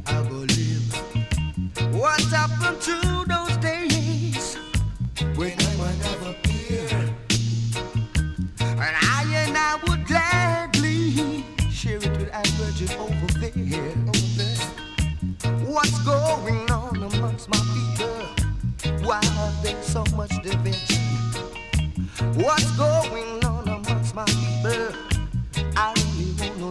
I go live? What happened to those days when I would never appear? And I would gladly share it with our virgin over there. What's going on amongst my people? Why there's so much division? What's going on amongst my people?